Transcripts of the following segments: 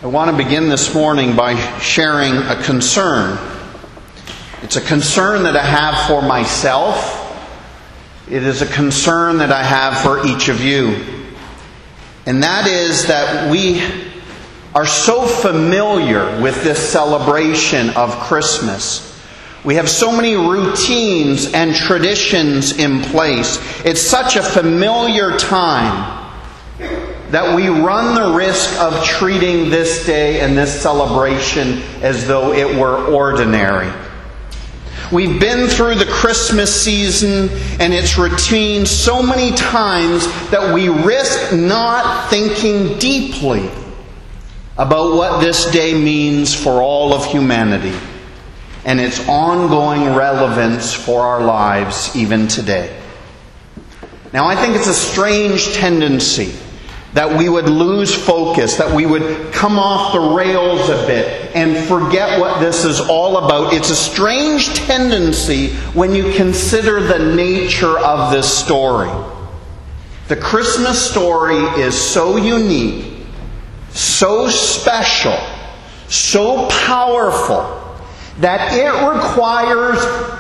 I want to begin this morning by sharing a concern. It's a concern that I have for myself. It is a concern that I have for each of you. And that is that we are so familiar with this celebration of Christmas. We have so many routines and traditions in place. It's such a familiar time that we run the risk of treating this day and this celebration as though it were ordinary. We've been through the Christmas season and its routine so many times that we risk not thinking deeply about what this day means for all of humanity and its ongoing relevance for our lives even today. Now, I think it's a strange tendency that we would lose focus, that we would come off the rails a bit and forget what this is all about. It's a strange tendency when you consider the nature of this story. The Christmas story is so unique, so special, so powerful, that it requires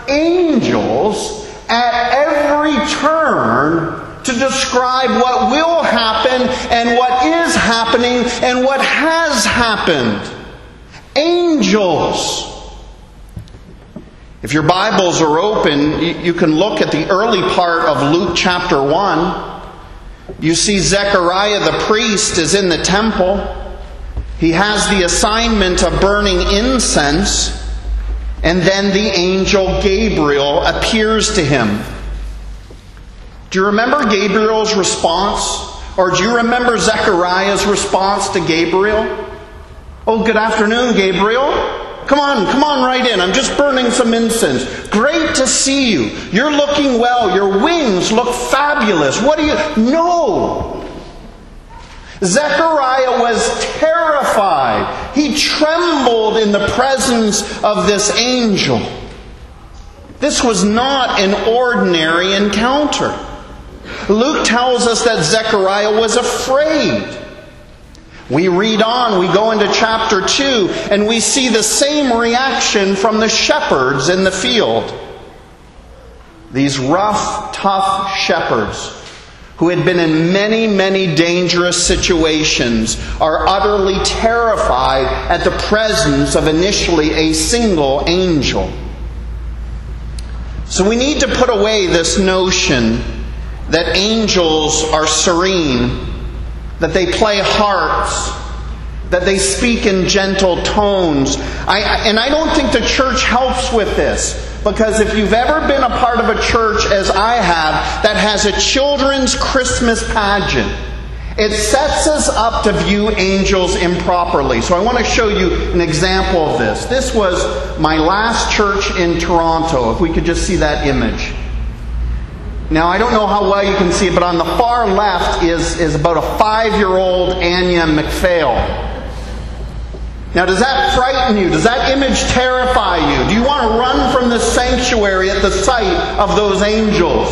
angels at every turn to describe what will happen and what is happening and what has happened. Angels. If your Bibles are open, you can look at the early part of Luke chapter 1. You see Zechariah the priest is in the temple. He has the assignment of burning incense, and then the angel Gabriel appears to him. Do you remember Gabriel's response? Or do you remember Zechariah's response to Gabriel? Oh, good afternoon, Gabriel. Come on right in. I'm just burning some incense. Great to see you. You're looking well. Your wings look fabulous. What do you... No! Zechariah was terrified. He trembled in the presence of this angel. This was not an ordinary encounter. Luke tells us that Zechariah was afraid. We read on, we go into chapter 2, and we see the same reaction from the shepherds in the field. These rough, tough shepherds who had been in many, many dangerous situations are utterly terrified at the presence of initially a single angel. So we need to put away this notion that angels are serene, that they play harps, that they speak in gentle tones. I don't think the church helps with this, because if you've ever been a part of a church, as I have, that has a children's Christmas pageant, it sets us up to view angels improperly. So I want to show you an example of this. This was my last church in Toronto, if we could just see that image. Now, I don't know how well you can see it, but on the far left is about a 5-year-old Anya McPhail. Now, does that frighten you? Does that image terrify you? Do you want to run from the sanctuary at the sight of those angels?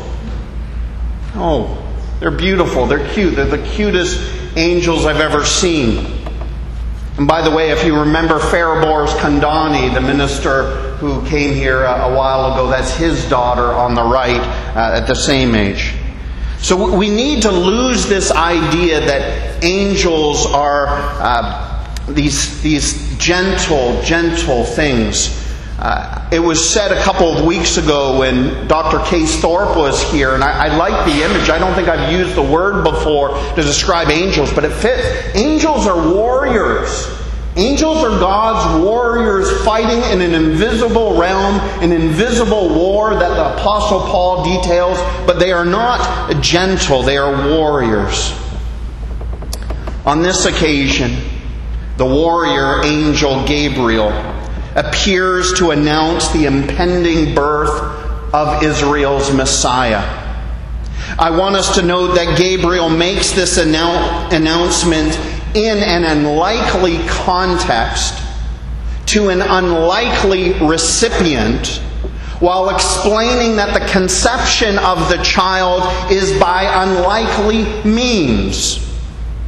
Oh, they're beautiful. They're cute. They're the cutest angels I've ever seen. And by the way, if you remember Fariborz Kandani, the minister who came here a while ago, that's his daughter on the right at the same age. So we need to lose this idea that angels are these gentle things. It was said a couple of weeks ago when Dr. Case Thorpe was here, and I like the image. I don't think I've used the word before to describe angels, but it fits. Angels are warriors. Angels are God's warriors fighting in an invisible realm, an invisible war that the Apostle Paul details, but they are not gentle, they are warriors. On this occasion, the warrior angel Gabriel appears to announce the impending birth of Israel's Messiah. I want us to note that Gabriel makes this announcement in an unlikely context to an unlikely recipient, while explaining that the conception of the child is by unlikely means.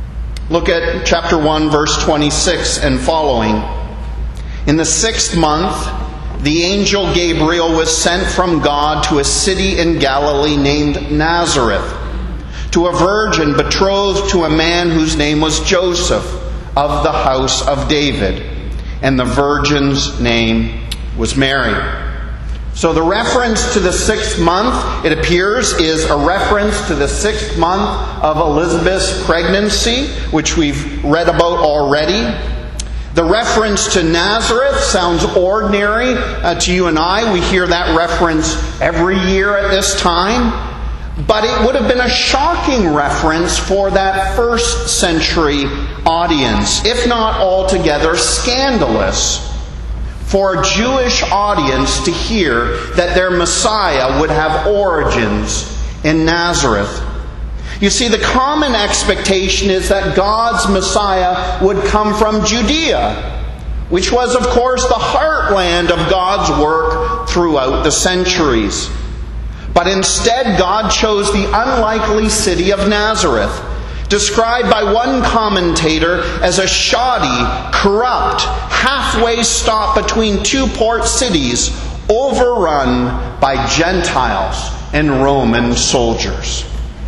Look at chapter 1, verse 26 and following. In the 6th month, the angel Gabriel was sent from God to a city in Galilee named Nazareth, to a virgin betrothed to a man whose name was Joseph, of the house of David. And the virgin's name was Mary. So the reference to the 6th month, it appears, is a reference to the 6th month of Elizabeth's pregnancy, which we've read about already. The reference to Nazareth sounds ordinary to you and I. We hear that reference every year at this time. But it would have been a shocking reference for that first century audience, if not altogether scandalous, for a Jewish audience to hear that their Messiah would have origins in Nazareth. You see, the common expectation is that God's Messiah would come from Judea, which was, of course, the heartland of God's work throughout the centuries. But instead, God chose the unlikely city of Nazareth, described by one commentator as a shoddy, corrupt, halfway stop between two port cities, overrun by Gentiles and Roman soldiers.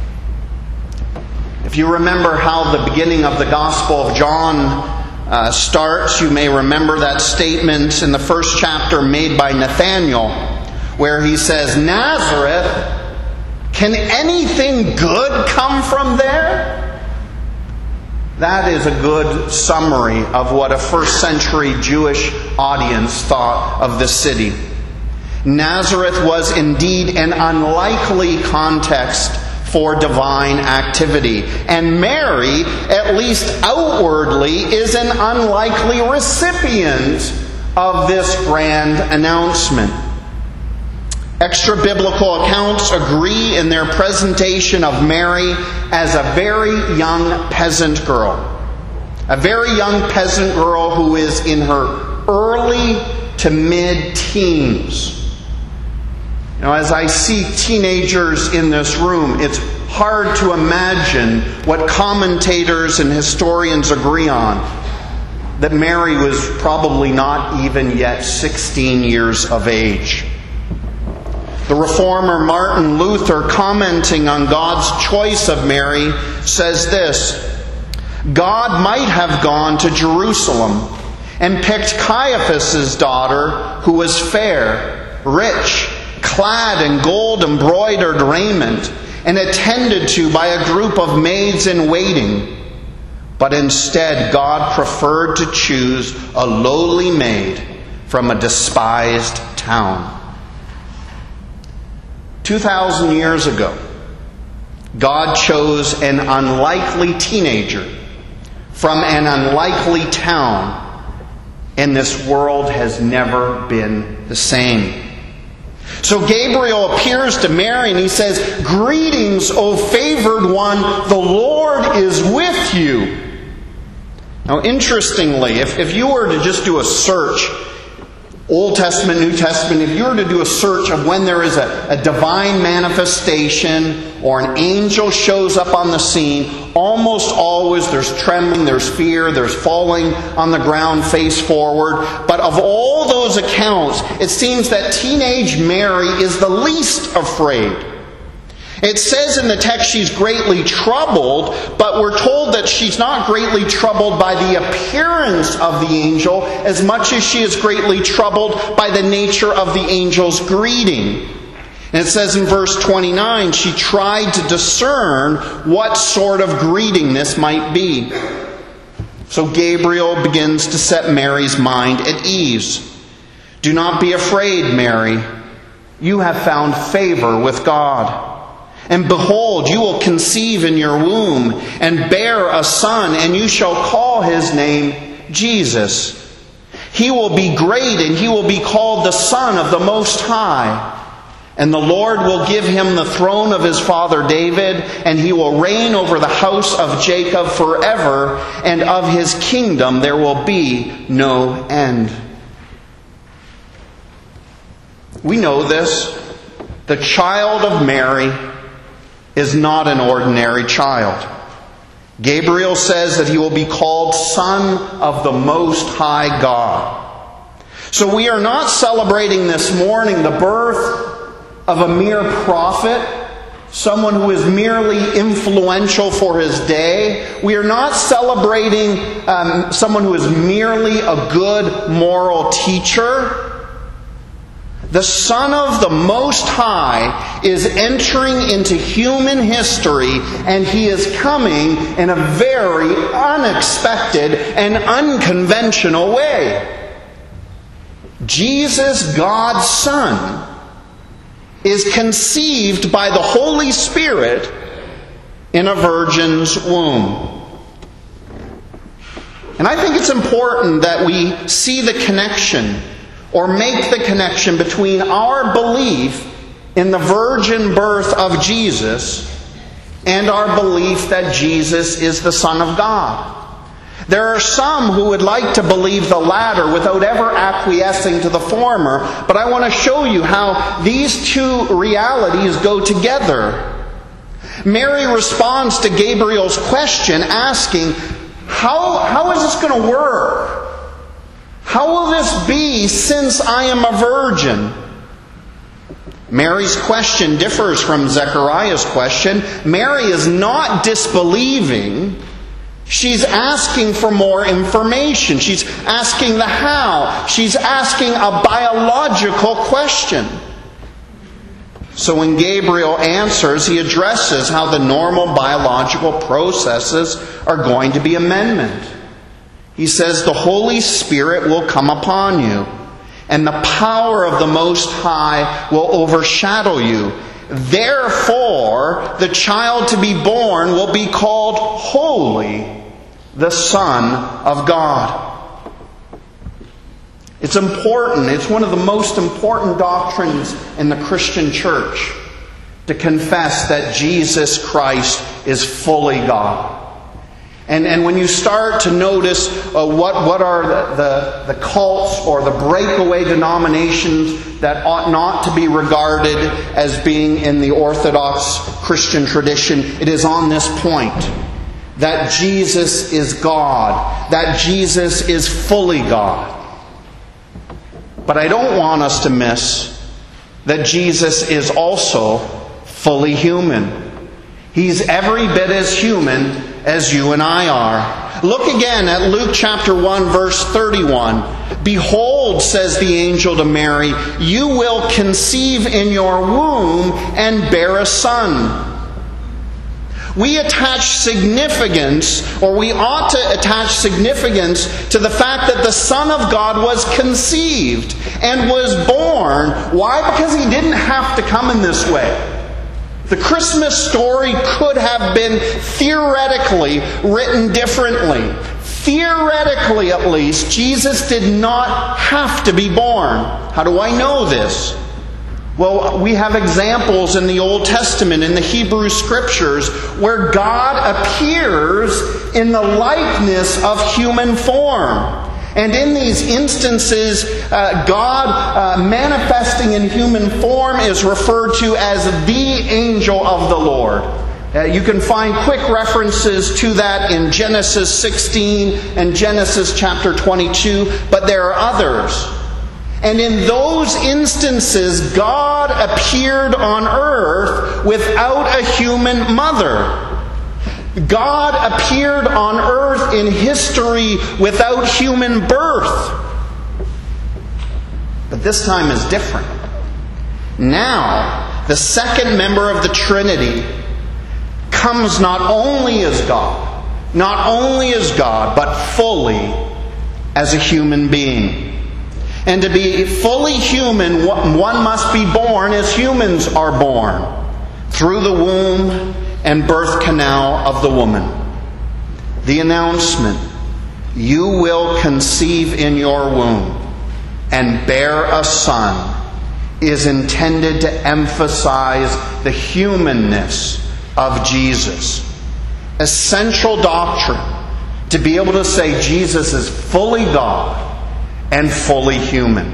If you remember how the beginning of the Gospel of John starts, you may remember that statement in the first chapter made by Nathanael, where he says, "Nazareth, can anything good come from there?" That is a good summary of what a first century Jewish audience thought of the city. Nazareth was indeed an unlikely context for divine activity. And Mary, at least outwardly, is an unlikely recipient of this grand announcement. Extra-biblical accounts agree in their presentation of Mary as a very young peasant girl. A very young peasant girl who is in her early to mid-teens. You know, as I see teenagers in this room, it's hard to imagine what commentators and historians agree on, that Mary was probably not even yet 16 years of age. The reformer Martin Luther, commenting on God's choice of Mary, says this: God might have gone to Jerusalem and picked Caiaphas' daughter, who was fair, rich, clad in gold-embroidered raiment, and attended to by a group of maids in waiting. But instead, God preferred to choose a lowly maid from a despised town. 2,000 years ago, God chose an unlikely teenager from an unlikely town, and this world has never been the same. So Gabriel appears to Mary and he says, "Greetings, O favored one, the Lord is with you." Now, interestingly, if you were to just do a search, Old Testament, New Testament, if you were to do a search of when there is a divine manifestation or an angel shows up on the scene, almost always there's trembling, there's fear, there's falling on the ground face forward. But of all those accounts, it seems that teenage Mary is the least afraid. It says in the text she's greatly troubled, but we're told that she's not greatly troubled by the appearance of the angel as much as she is greatly troubled by the nature of the angel's greeting. And it says in verse 29, she tried to discern what sort of greeting this might be. So Gabriel begins to set Mary's mind at ease. "Do not be afraid, Mary. You have found favor with God. And behold, you will conceive in your womb and bear a son, and you shall call his name Jesus. He will be great, and he will be called the Son of the Most High. And the Lord will give him the throne of his father David, and he will reign over the house of Jacob forever, and of his kingdom there will be no end." We know this. The child of Mary is not an ordinary child. Gabriel says that he will be called Son of the Most High God. So we are not celebrating this morning the birth of a mere prophet, someone who is merely influential for his day. We are not celebrating someone who is merely a good moral teacher. The Son of the Most High is entering into human history, and he is coming in a very unexpected and unconventional way. Jesus, God's Son, is conceived by the Holy Spirit in a virgin's womb. And I think it's important that we see the connection, or make the connection, between our belief in the virgin birth of Jesus and our belief that Jesus is the Son of God. There are some who would like to believe the latter without ever acquiescing to the former, but I want to show you how these two realities go together. Mary responds to Gabriel's question, asking, How is this going to work? How will this be since I am a virgin? Mary's question differs from Zechariah's question. Mary is not disbelieving. She's asking for more information. She's asking the how. She's asking a biological question. So when Gabriel answers, he addresses how the normal biological processes are going to be amendment. He says, the Holy Spirit will come upon you, and the power of the Most High will overshadow you. Therefore, the child to be born will be called Holy, the Son of God. It's important. It's one of the most important doctrines in the Christian church to confess that Jesus Christ is fully God. And when you start to notice what are the cults or the breakaway denominations that ought not to be regarded as being in the Orthodox Christian tradition, it is on this point. That Jesus is God. That Jesus is fully God. But I don't want us to miss that Jesus is also fully human. He's every bit as human as you and I are. Look again at Luke chapter 1, verse 31. Behold, says the angel to Mary, you will conceive in your womb and bear a son. We attach significance, or we ought to attach significance to the fact that the Son of God was conceived and was born. Why? Because He didn't have to come in this way. The Christmas story could have been theoretically written differently. Theoretically, at least, Jesus did not have to be born. How do I know this? Well, we have examples in the Old Testament, in the Hebrew Scriptures, where God appears in the likeness of human form. And in these instances, God manifesting in human form is referred to as the angel of the Lord. You can find quick references to that in Genesis 16 and Genesis chapter 22, but there are others. And in those instances, God appeared on earth without a human mother. God appeared on earth in history without human birth. But this time is different. Now, the second member of the Trinity comes not only as God, but fully as a human being. And to be fully human, one must be born as humans are born, through the womb and birth canal of the woman. The announcement, you will conceive in your womb and bear a son, is intended to emphasize the humanness of Jesus. Essential doctrine to be able to say Jesus is fully God and fully human.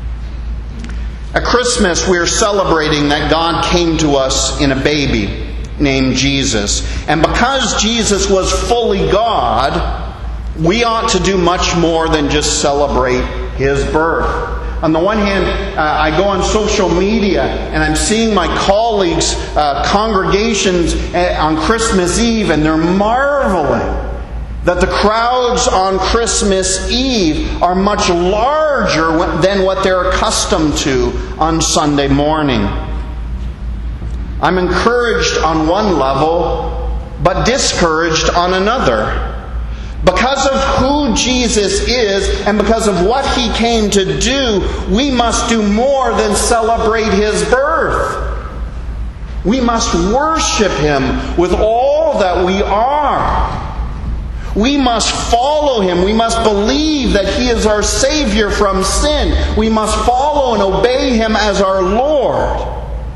At Christmas, we are celebrating that God came to us in a baby. named Jesus. And because Jesus was fully God, we ought to do much more than just celebrate His birth. On the one hand, I go on social media and I'm seeing my colleagues' congregations on Christmas Eve, and they're marveling that the crowds on Christmas Eve are much larger than what they're accustomed to on Sunday morning. I'm encouraged on one level, but discouraged on another. Because of who Jesus is and because of what He came to do, we must do more than celebrate His birth. We must worship Him with all that we are. We must follow Him. We must believe that He is our Savior from sin. We must follow and obey Him as our Lord.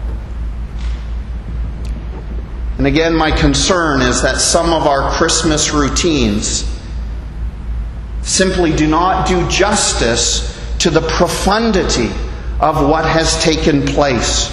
And again, my concern is that some of our Christmas routines simply do not do justice to the profundity of what has taken place.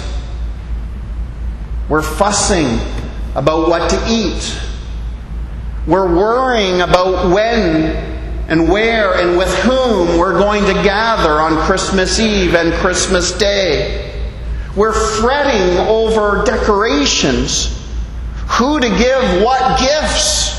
We're fussing about what to eat. We're worrying about when and where and with whom we're going to gather on Christmas Eve and Christmas Day. We're fretting over decorations, who to give what gifts.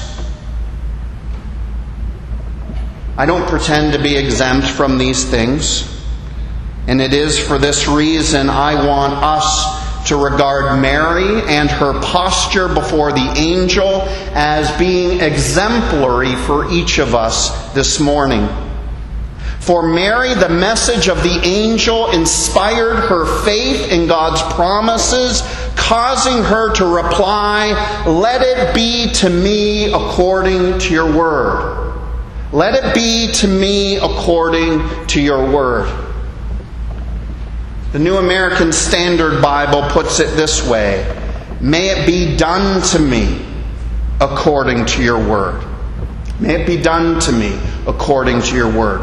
I don't pretend to be exempt from these things, and it is for this reason I want us to regard Mary and her posture before the angel as being exemplary for each us this morning. For Mary, the message of the angel inspired her faith in God's promises, causing her to reply, "Let it be to me according to your word." Let it be to me according to your word. The New American Standard Bible puts it this way: "May it be done to me according to your word." May it be done to me according to your word.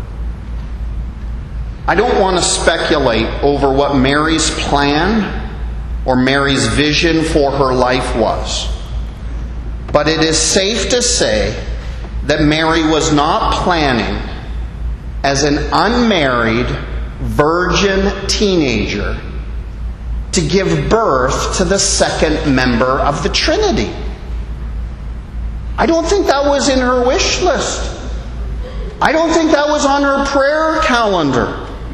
I don't want to speculate over what Mary's plan or Mary's vision for her life was. But it is safe to say that Mary was not planning, as an unmarried, virgin teenager, to give birth to the second member of the Trinity. I don't think that was in her wish list. I don't think that was on her prayer calendar.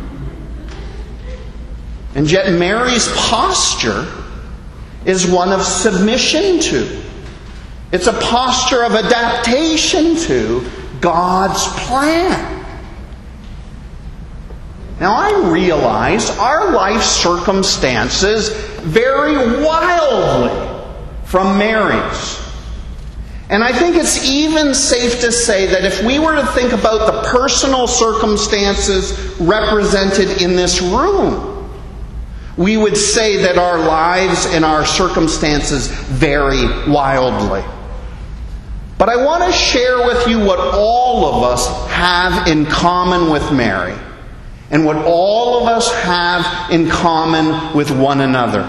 And yet Mary's posture is one of submission to. It's a posture of adaptation to God's plan. Now, I realize our life circumstances vary wildly from Mary's. And I think it's even safe to say that if we were to think about the personal circumstances represented in this room, we would say that our lives and our circumstances vary wildly. But I want to share with you what all of us have in common with Mary, and what all of us have in common with one another.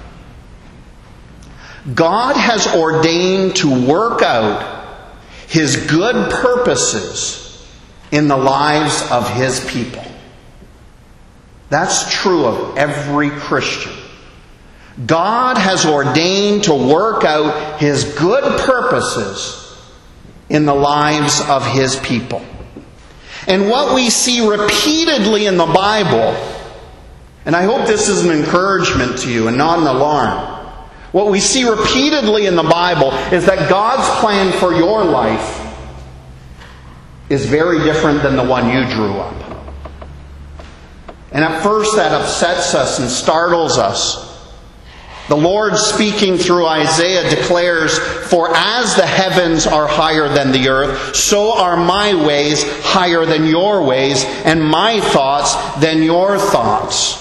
God has ordained to work out His good purposes in the lives of His people. That's true of every Christian. God has ordained to work out His good purposes in the lives of His people. And what we see repeatedly in the Bible, and I hope this is an encouragement to you and not an alarm, what we see repeatedly in the Bible is that God's plan for your life is very different than the one you drew up. And at first that upsets us and startles us. The Lord, speaking through Isaiah, declares, "For as the heavens are higher than the earth, so are my ways higher than your ways, and my thoughts than your thoughts."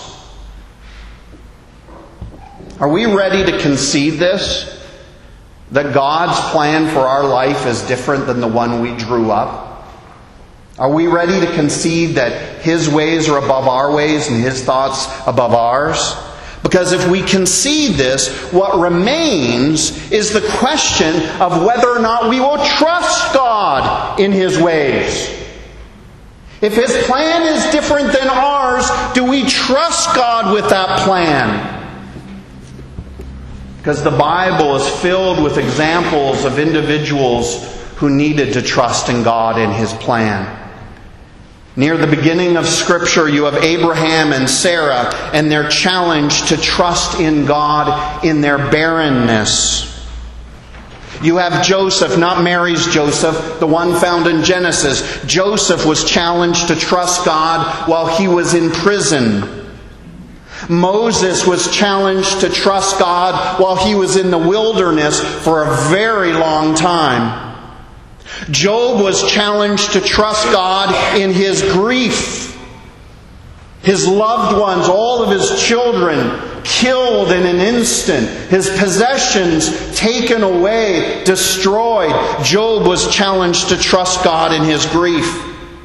Are we ready to concede this? That God's plan for our life is different than the one we drew up? Are we ready to concede that His ways are above our ways and His thoughts above ours? Because if we concede this, what remains is the question of whether or not we will trust God in His ways. If His plan is different than ours, do we trust God with that plan? Because the Bible is filled with examples of individuals who needed to trust in God and His plan. Near the beginning of Scripture, you have Abraham and Sarah and their challenge to trust in God in their barrenness. You have Joseph, not Mary's Joseph, the one found in Genesis. Joseph was challenged to trust God while he was in prison. Moses was challenged to trust God while he was in the wilderness for a very long time. Job was challenged to trust God in his grief. His loved ones, all of his children, killed in an instant. His possessions taken away, destroyed. Job was challenged to trust God in his grief.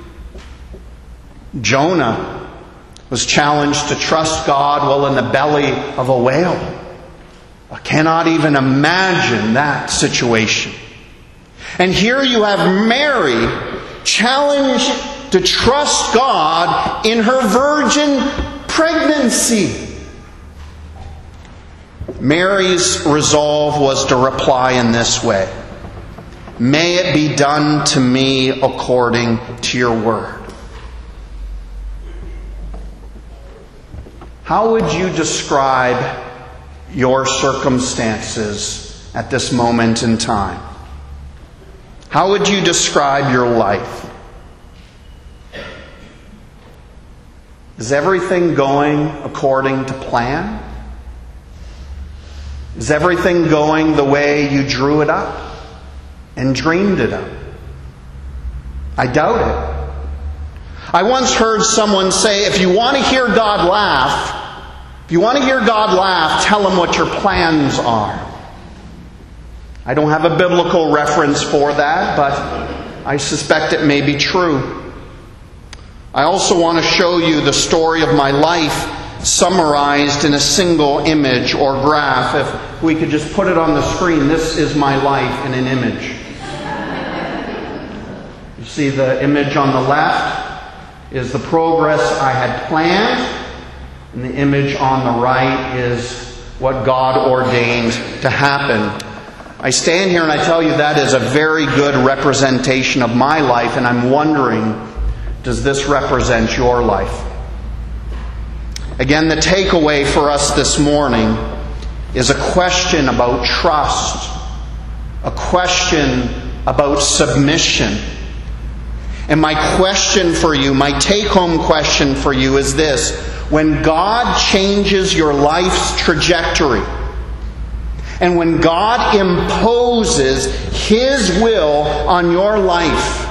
Jonah was challenged to trust God while in the belly of a whale. I cannot even imagine that situation. And here you have Mary challenged to trust God in her virgin pregnancy. Mary's resolve was to reply in this way: "May it be done to me according to your word." How would you describe your circumstances at this moment in time? How would you describe your life? Is everything going according to plan? Is everything going the way you drew it up and dreamed it up? I doubt it. I once heard someone say, if you want to hear God laugh, tell Him what your plans are. I don't have a biblical reference for that, but I suspect it may be true. I also want to show you the story of my life summarized in a single image or graph. If we could just put it on the screen, this is my life in an image. You see the image on the left is the progress I had planned, and the image on the right is what God ordained to happen. I stand here and I tell you that is a very good representation of my life, and I'm wondering, does this represent your life? Again, the takeaway for us this morning is a question about trust, a question about submission. And my question for you, my take-home question for you is this: when God changes your life's trajectory, and when God imposes His will on your life,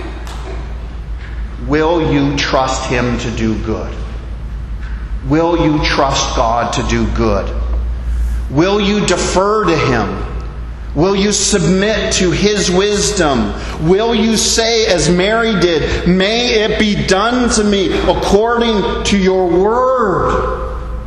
will you trust Him to do good? Will you trust God to do good? Will you defer to Him? Will you submit to His wisdom? Will you say, as Mary did, "May it be done to me according to your word"?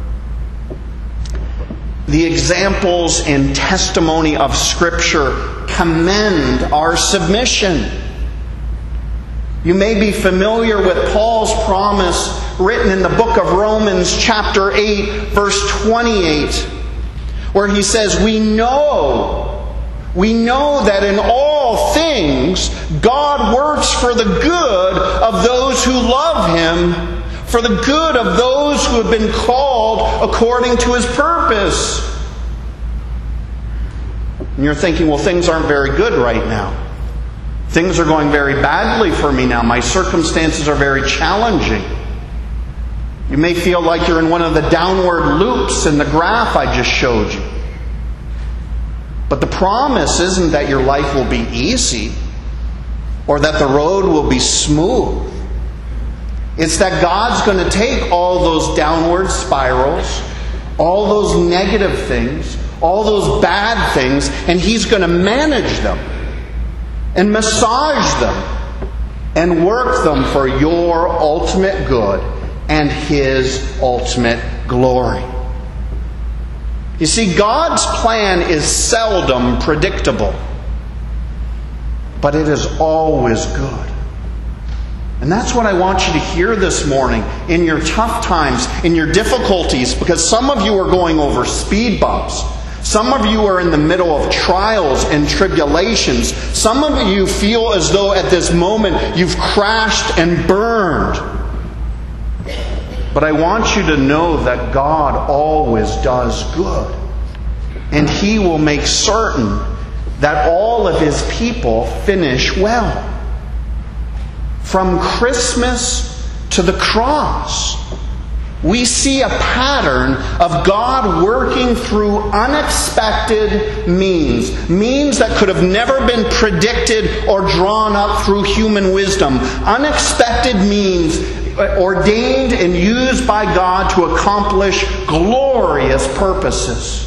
The examples and testimony of Scripture commend our submission. You may be familiar with Paul's promise written in the book of Romans chapter 8, verse 28, where he says, We know that in all things God works for the good of those who love Him, for the good of those who have been called according to His purpose. And you're thinking, well, things aren't very good right now. Things are going very badly for me now. My circumstances are very challenging. You may feel like you're in one of the downward loops in the graph I just showed you. But the promise isn't that your life will be easy or that the road will be smooth. It's that God's going to take all those downward spirals, all those negative things, all those bad things, and He's going to manage them and massage them and work them for your ultimate good and His ultimate glory. You see, God's plan is seldom predictable, but it is always good. And that's what I want you to hear this morning in your tough times, in your difficulties, because some of you are going over speed bumps. Some of you are in the middle of trials and tribulations. Some of you feel as though at this moment you've crashed and burned. But I want you to know that God always does good. And He will make certain that all of His people finish well. From Christmas to the cross, we see a pattern of God working through unexpected means that could have never been predicted or drawn up through human wisdom. Unexpected means ordained and used by God to accomplish glorious purposes.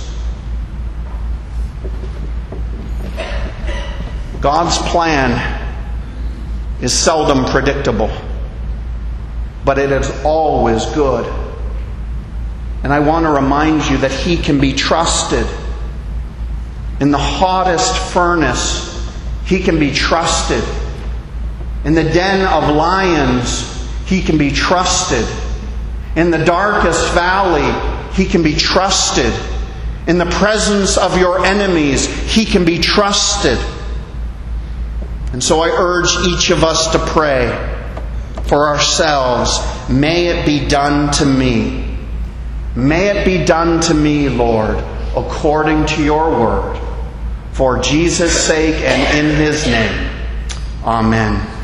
God's plan is seldom predictable, but it is always good. And I want to remind you that He can be trusted. In the hottest furnace, He can be trusted. In the den of lions, He can be trusted. In the darkest valley, He can be trusted. In the presence of your enemies, He can be trusted. And so I urge each of us to pray for ourselves. May it be done to me. May it be done to me, Lord, according to your word. For Jesus' sake and in His name. Amen.